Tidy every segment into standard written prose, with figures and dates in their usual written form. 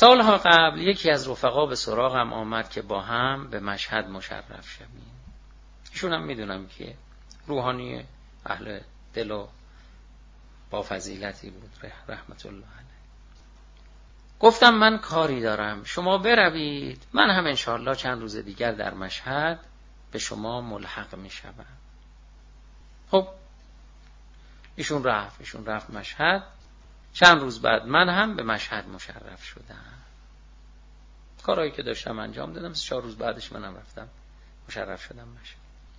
سالها قبل یکی از رفقا به سراغم آمد که با هم به مشهد مشرف شویم. ایشون هم میدونم که روحانی اهل دل و با فضیلتی بود رحمت الله علیه. گفتم من کاری دارم، شما بروید، من هم انشاءالله چند روز دیگر در مشهد به شما ملحق میشم. خب ایشون رفت مشهد. چند روز بعد من هم به مشهد مشرف شدم. کارهایی که داشتم انجام دادم. 4 روز بعدش منم رفتم مشرف شدم مشهد.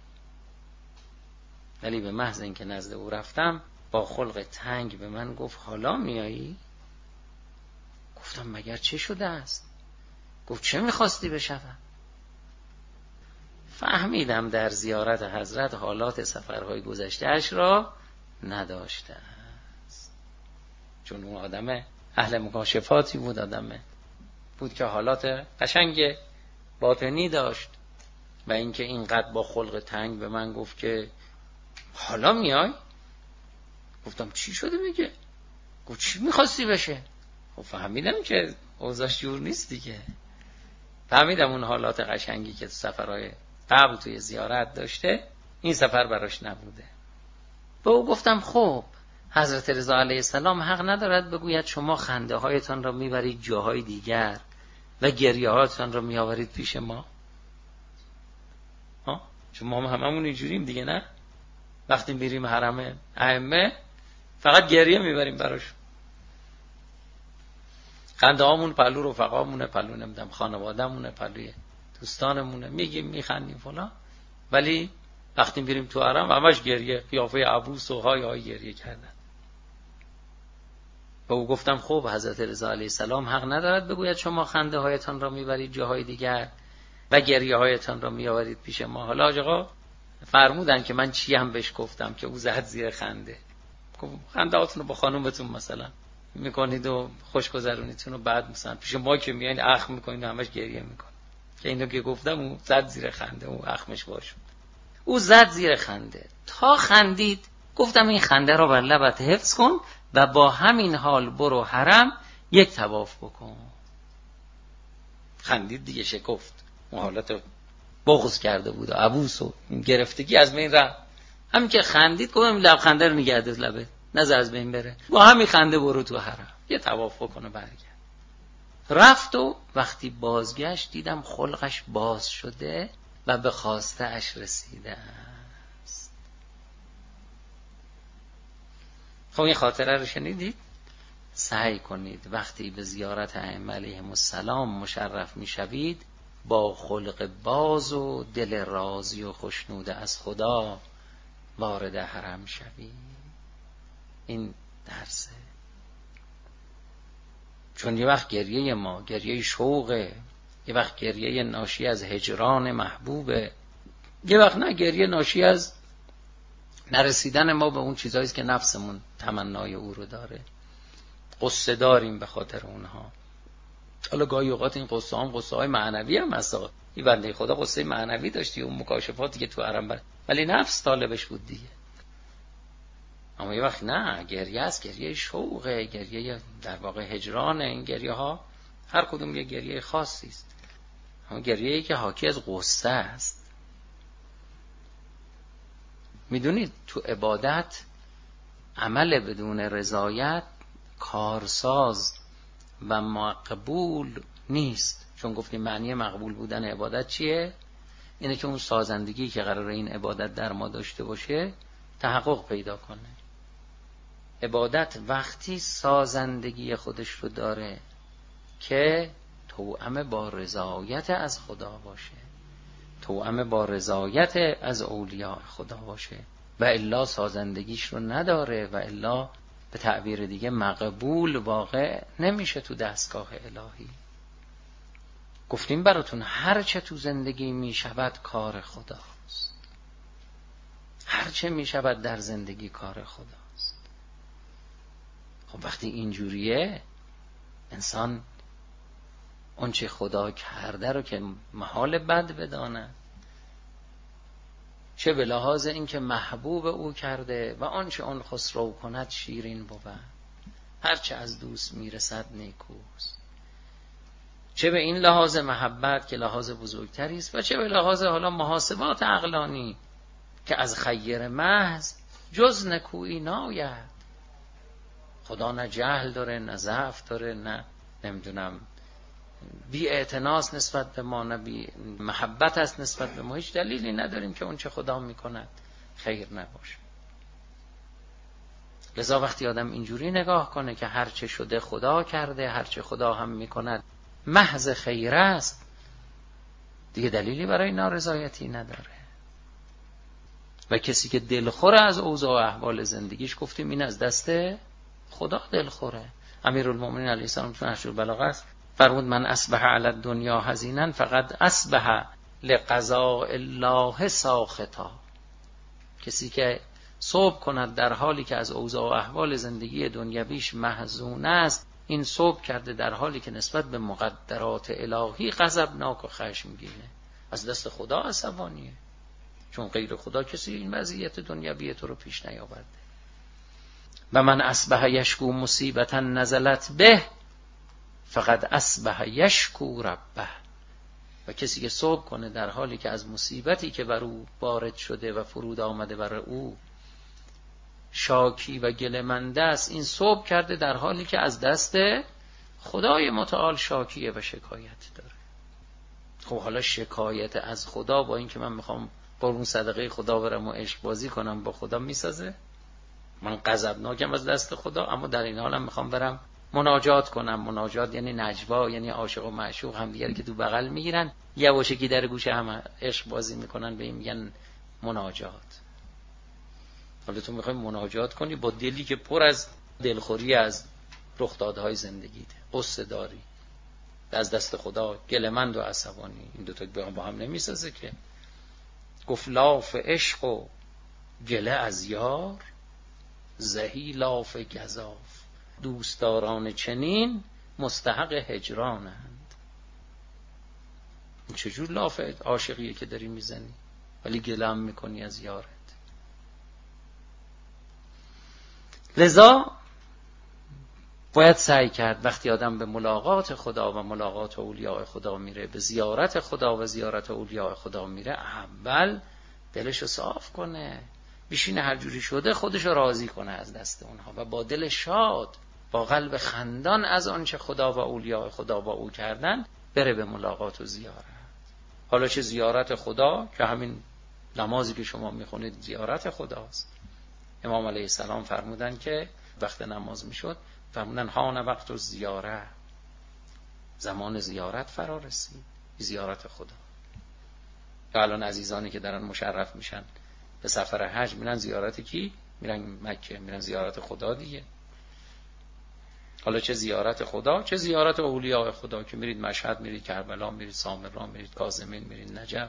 ولی به محض اینکه نزد او رفتم با خلق تنگ به من گفت حالا میایی؟ گفتم مگر چه شده است؟ گفت چه میخواستی بشوم؟ فهمیدم در زیارت حضرت حالات سفرهای گذشته اش را نداشته است، چون اون آدم اهل مکاشفاتی بود، آدم بود که حالات قشنگ باطنی داشت. و اینکه اینقدر با خلق تنگ به من گفت که حالا میای؟ گفتم چی شده میگه؟ گفت چی میخواستی بشه؟ خب فهمیدم که اوضاعش جور نیست دیگه. فهمیدم اون حالات قشنگی که تو سفرهای قبل توی زیارت داشته این سفر براش نبوده. به او گفتم خب حضرت رضا علیه السلام حق ندارد بگوید شما خنده هایتان را میبرید جاهای دیگر و گریه هایتان را میآورید پیش ما؟ چون ما هممون اینجوریم دیگه، نه؟ وقتی میریم حرم ائمه فقط گریه میبریم براش. خنده هامون پلو رفقامونه، پلو نمیدم خانوادهمونه، پلوی دوستانمونه، میگیم میخندیم فلان، ولی وقتی میریم تو حرم همش گریه، قیافه عبوس و های گریه کردن. و او گفتم خب حضرت رضا علیه السلام حق ندارد بگوید شما خنده هایتان را میبرید جاهای دیگر و گریه هایتان را میآورید پیش ما. حالا آقا فرمودن که من چی هم بهش گفتم که او زد زیر خنده. خنده هاتون رو با خانومتون مثلا میکنید و خوشگذرونیتون رو بعد مثلا پیش ما که میایین اخم میکنید و همش گریه میکنید. که اینو که گفتم او زد زیر خنده، او اخمش باشون. او زد زیر خنده تا خندید. گفتم این خنده رو بر لبت حفظ کن و با همین حال برو حرم یک طواف بکن. خندید دیگه، شکفت. اون حالت بغض کرده بود و عبوس و گرفتگی از بین رفت. همین که خندید گفتم لبخنده رو نگه دار لبه، نذار از بین بره، با همین خنده برو تو حرم یه طواف بکنه برگرد. رفت و وقتی بازگشت دیدم خلقش باز شده و به خواسته اش رسیده است. خب این خاطره رو شنیدید؟ سعی کنید وقتی به زیارت ائمه علیهم السلام مشرف میشوید با خلق باز و دل راضی و خوشنوده از خدا وارد حرم شوید. این درسه. چون یه وقت گریه ما گریه شوقه، یه وقت گریه ناشی از هجران محبوبه، یه وقت نه گریه ناشی از نرسیدن ما به اون چیزایی که نفسمون تمنای او رو داره. قصه داریم به خاطر اونها. حالا گاهی اوقات این قصه هم قصه های معنوی هم هست. این بنده خدا قصه معنوی داشتی، اون مکاشفاتی که تو حرم ولی نفس طالبش بود دیگه. اما یه وقت نه، گریه است، گریه شوقه، گریه در واقع هجرانه. این گریه ها هر کدوم یه گریه خاصی است، اما گریه‌ای که حاکی از قصه است. میدونید تو عبادت عمل بدون رضایت کارساز و مقبول نیست. چون گفتیم معنی مقبول بودن عبادت چیه؟ اینه که اون سازندگی که قراره این عبادت در ما داشته باشه تحقق پیدا کنه. عبادت وقتی سازندگی خودش رو داره که توأم با رضایت از خدا باشه، توأم با رضایت از اولیاء خدا باشه، و الا سازندگیش رو نداره و الا به تعبیر دیگه مقبول واقع نمیشه تو دستگاه الهی. گفتیم براتون هر چه تو زندگی میشود کار خداست. هر چه میشود در زندگی کار خداست. خب وقتی اینجوریه انسان اون چه خدا کرده رو که محال بد بدانه، چه به لحاظ این که محبوب او کرده و آنچه آن خسرو کند شیرین بود، هرچه از دوست میرسد نیکوست. چه به این لحاظ محبت که لحاظ بزرگتری است و چه به لحاظ حالا محاسبات عقلانی که از خیر محض جز نکویی ناید. خدا نه جهل داره، نه ضعف داره، نه نمیدونم بی اعتناس نسبت به ما، نه بی محبت است نسبت به ما. هیچ دلیلی نداریم که اون چه خدا میکند خیر نباشه. لذا وقتی آدم اینجوری نگاه کنه که هر چه شده خدا کرده، هر چه خدا هم میکند محض خیر است، دیگه دلیلی برای نارضایتی نداره. و کسی که دلخوره از اوضاع و احوال زندگیش، گفتیم این از دست خدا دلخوره. امیرالمومنین علیه السلام تو نهج البلاغه است فرمود من اصبح علی الدنیا حزینا فقد اصبح لقضاء الله ساخطا. کسی که صبح کند در حالی که از اوضاع و احوال زندگی دنیویش محزون است، این صبح کرده در حالی که نسبت به مقدرات الهی غضبناک و خشمگینه، از دست خدا عصبانیه، چون غیر خدا کسی این وضعیت دنیوی تو رو پیش نیاورده. و من اصبح یشکو مصیبتا نزلت به فقد اصبح یشکو ربه. و کسی که صبح کنه در حالی که از مصیبتی که بر او وارد شده و فرود آمده بر او شاکی و گله‌مند است، این صبح کرده در حالی که از دست خدای متعال شاکیه و شکایت داره. خب حالا شکایت از خدا با این که من میخوام قربون صدقه خدا برم و عشق بازی کنم با خدا میسازه؟ من غضبناکم از دست خدا، اما در این حالم میخوام برم مناجات کنم. مناجات یعنی نجوا، یعنی عاشق و معشوق هم دیگر که تو بغل میگیرن یواشکی در گوشه هم عشق بازی میکنن، به این میگن مناجات. حالا تو میخوای مناجات کنی با دلی که پر از دلخوری از رخدادهای زندگیته، قصه داری، از دست خدا گله‌مند و عصبانی. این دوتا با هم نمیسازه که. گفت لاف عشق و گله از یار، زهی لاف گزاف. دوستداران چنین مستحق هجرانند. چجور لاف عاشقیه که داری میزنی ولی گله هم میکنی از یارت؟ لذا باید سعی کرد وقتی آدم به ملاقات خدا و ملاقات اولیاء خدا میره، به زیارت خدا و زیارت اولیاء خدا میره، اول دلشو صاف کنه، بیشین هر جوری شده خودشو راضی کنه از دست اونها و با دل شاد، با قلب خندان از آنچه خدا و اولیاء خدا با او کردن بره به ملاقات و زیارت. حالا چه زیارت خدا که همین نمازی که شما میخونید زیارت خداست. امام علیه السلام فرمودن که وقت نماز میشد فرمودن هان وقت و زیارت، زمان زیارت فرا رسید، زیارت خدا. و الان عزیزانی که دارن مشرف میشن به سفر حج میرن زیارت کی؟ میرن مکه، میرن زیارت خدا دیگه. حالا چه زیارت خدا چه زیارت اولیاء خدا که میرید مشهد، میرید کربلا، میرید سامرا، میرید کاظمین، میرید نجف.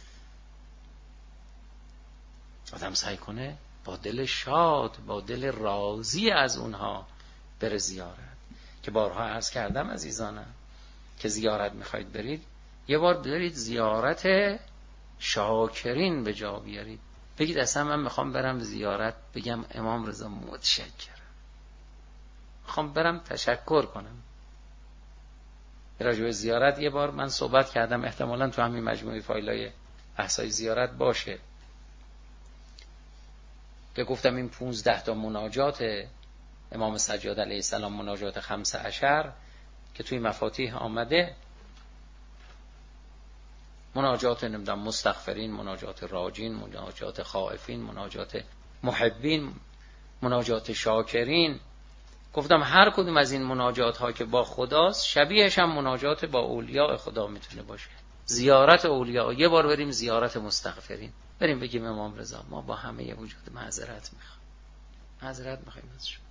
آدم سعی کنه با دل شاد، با دل راضی از اونها بره زیارت. که بارها عرض کردم عزیزانم که زیارت میخواید برید، یه بار برید زیارت شاکرین به جا بیارید. بگید اصلا من میخوام برم زیارت بگم امام رضا متشکرم، میخوام برم تشکر کنم. راجع به زیارت یه بار من صحبت کردم، احتمالاً تو همین مجموعه فایلای احصای زیارت باشه، که گفتم این 15 تا مناجات امام سجاد علیه السلام، مناجات 15 که توی مفاتیح آمده، مناجات نمیدونم مستغفرین، مناجات راجین، مناجات خائفین، مناجات محبین، مناجات شاکرین. گفتم هر کدوم از این مناجات ها که با خداست، شبیهش هم مناجات با اولیاء خدا میتونه باشه. زیارت اولیاء، یه بار بریم زیارت مستغفرین، بریم بگیم امام رضا ما با همه وجود معذرت میخوایم، معذرت میخوایم از شما.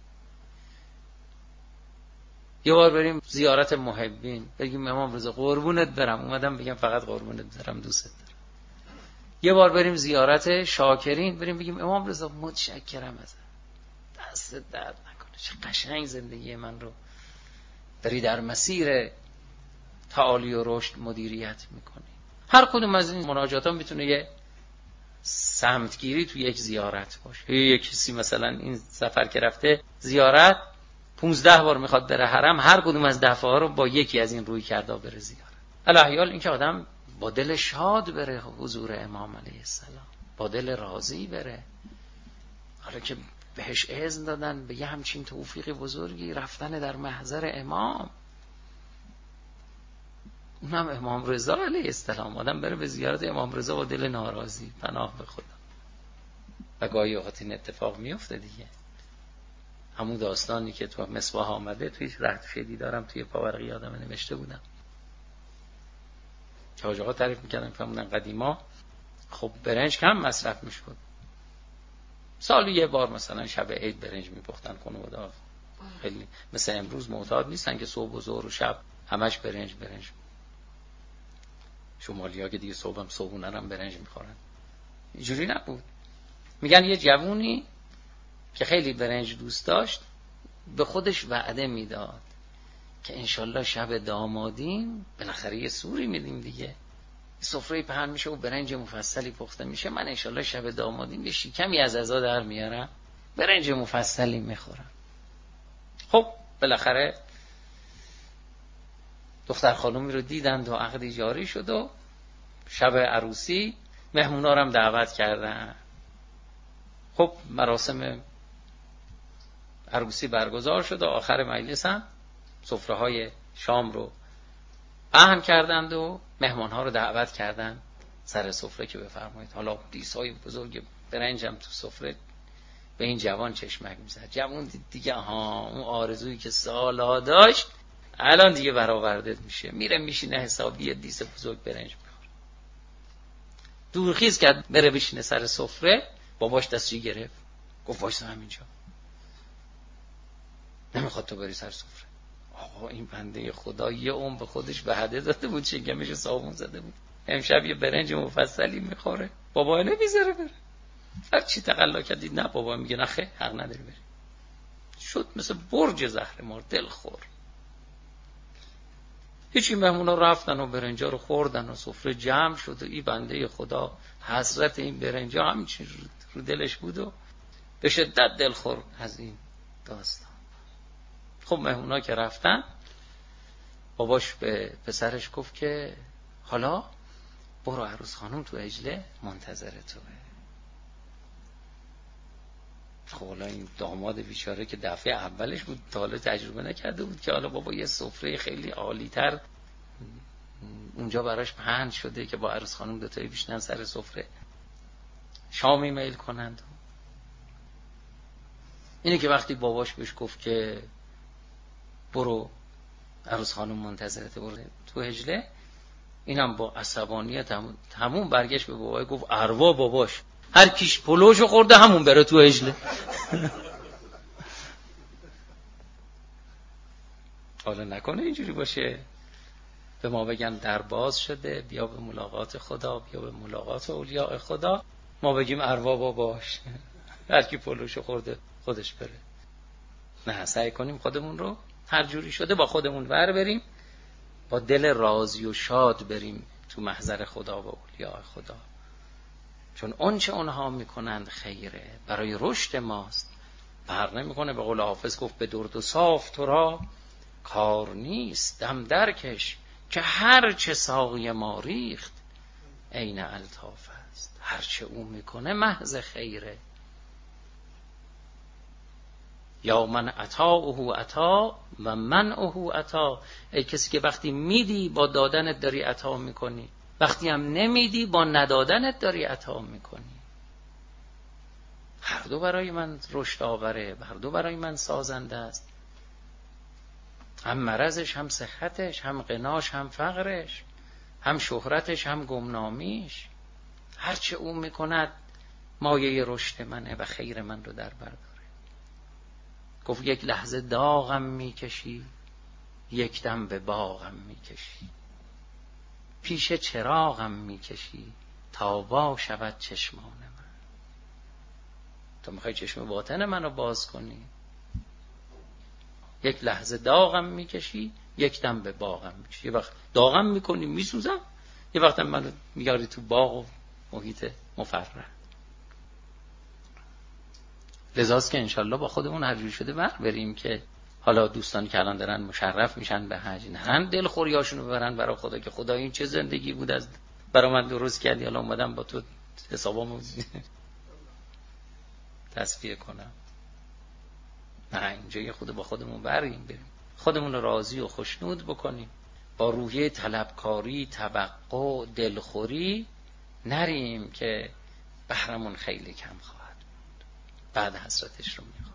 یه بار بریم زیارت محبین، بگیم امام رضا قربونت برم، اومدم بگم فقط قربونت برم، دوست دارم. یه بار بریم زیارت شاکرین، بریم بگیم امام رضا متشکرم ازت، دست درد نکنه، چه قشنگ زندگی من رو داری در مسیر تعالی و رشد مدیریت میکنی. هر کدوم از این مناجات ها میتونه یه سمتگیری توی یک زیارت باشه. یک کسی مثلا این سفر که رفته زیارت 15 بار میخواد بره حرم، هر کدوم از دفعه ها رو با یکی از این روی کرده بره زیارت. الاحیال این که آدم با دل شاد بره حضور امام علیه السلام، با دل راضی بره. حالا که بهش اذن دادن به یه همچین توفیق بزرگی، رفتن در محضر امام، اونم امام رضا علیه السلام. آدم بره به زیارت امام رضا با دل ناراضی، پناه به خدا. و گاهی اوقات این اتفاق میفته دیگه. همون داستانی که تو مصباح آمده، توی رهت شدی دارم توی پاورقی آدم نوشته بودم که حاج آقا تعریف میکردن فرمودن قدیما خب برنج کم مصرف میشد، سالی یه بار مثلا شب عید برنج میپختن خانواده، خیلی مثل امروز معتاد نیستن که صبح و ظهر و شب همش برنج. شمالی‌ها که دیگه صبحم صبحونه هم برنج میخورن، اینجوری نبود. میگن یه جوونی که خیلی برنج دوست داشت به خودش وعده میداد که انشالله شب دامادیم بالاخره یه سوری میدیم دیگه، سفره پهن میشه و برنج مفصلی پخته میشه، من انشالله شب دامادیم یه شکمی از عزا در میارم برنج مفصلی میخورم. خب بالاخره دختر خانومی رو دیدند و عقدی جاری شد و شب عروسی مهمونا رو هم دعوت کردن. خب مراسم عروسی برگزار شد و آخر مجلس هم سفره های شام رو پهن کردند و مهمان ها رو دعوت کردند سر سفره که بفرمایید. حالا دیسای بزرگ برنج هم تو سفره به این جوان چشمک میزد. جوان دیگه اون آرزویی که سالها داشت الان دیگه برآورده میشه، میره میشینه حسابی دیس بزرگ برنج میخوره. دورخیز کرد بره بشینه سر سفره، باباش دستشویی گرفت گفت وایسا همینجا، نمیخواد تو بری سر سفره. آقا این بنده خدا یه عمر به خودش وعده داده بود، شکمش صابون زده بود، امشب یه برنج مفصلی میخوره، بابا نمیذاره بره. هر چی تقلا کردید نه، بابا میگه نه خیر حق نداری بری. شد مثل برج زهرمار دلخور. هیچی مهمونا رفتن و برنجا رو خوردن و سفره جمع شد و این بنده خدا حسرت این برنجا همچین رو دلش بود و به شدت دلخور از این داستان. خب مهمونا که رفتن، باباش به پسرش گفت که حالا برو عروس خانم تو عجله منتظر توه. خب حالا این داماد بیچاره که دفعه اولش بود تا حالا تجربه نکرده بود که حالا بابا یه سفره خیلی عالی تر اونجا براش پهن شده که با عروس خانم دوتایی بشینن سر سفره شامی میل کنند. اینه که وقتی باباش بهش گفت که برو عروس خانم منتظرته برو تو عجله، اینم با عصبانیت همون برگشت به بابای گفت اروا باباش، هر کیش پلوشو خورده همون بره تو عجله. حالا نکنه اینجوری باشه به ما بگن در باز شده، بیا به ملاقات خدا، بیا به ملاقات اولیاء خدا، ما بگیم اروا باباش، هر کی پلوشو خورده خودش بره. نه، سعی کنیم خودمون رو هر جوری شده با خودمون ور بریم، با دل راضی و شاد بریم تو محضر خدا و اولیاء خدا، چون آنچه اونها میکنند خیره، برای رشد ماست. فرق نمیکنه. به قول حافظ گفت به درد و صاف تو را کار نیست، دم درکش که هر چه ساقی ما ریخت عین الطاف است. هر چه او میکنه محض خیره. یا من عطاؤه عطا و منعه عطا. ای کسی که وقتی میدی با دادنت داری عطا میکنی، وقتی هم نمیدی با ندادنت داری عطا میکنی. هر دو برای من رشد آوره، هر دو برای من سازنده است. هم مرضش، هم صحتش، هم غناش، هم فقرش، هم شهرتش، هم گمنامیش. هرچه او میکند مایه رشد منه و خیر من رو در بر داره. گفت یک لحظه داغم میکشی، یک دم به باغم میکشی، پیش چراغم میکشی تا وا شود چشمان من. تو میخوای چشم باطن منو باز کنی، یک لحظه داغم میکشی، یک دم به باغم میکشی. یه وقت داغم میکنی میسوزم، یه وقت منو میاری تو باغ و محیط مفرح. لذاست که انشالله با خودمون هر جوری شده ور بریم که حالا دوستانی که الان دارن مشرف میشن به حج، نرن دلخوریاشونو ببرن برای خدا که خدا این چه زندگی بود از برای من درست کردی، حالا اومدم با تو حسابامو تصفیه کنم. نه، اینجا یه خود با خودمون بریم خودمون رو راضی و خوشنود بکنیم، با روحیه طلبکاری، توقع، دلخوری نریم که بهرمون خیلی کم خواهد بود. بعد حسرتش رو میخواد.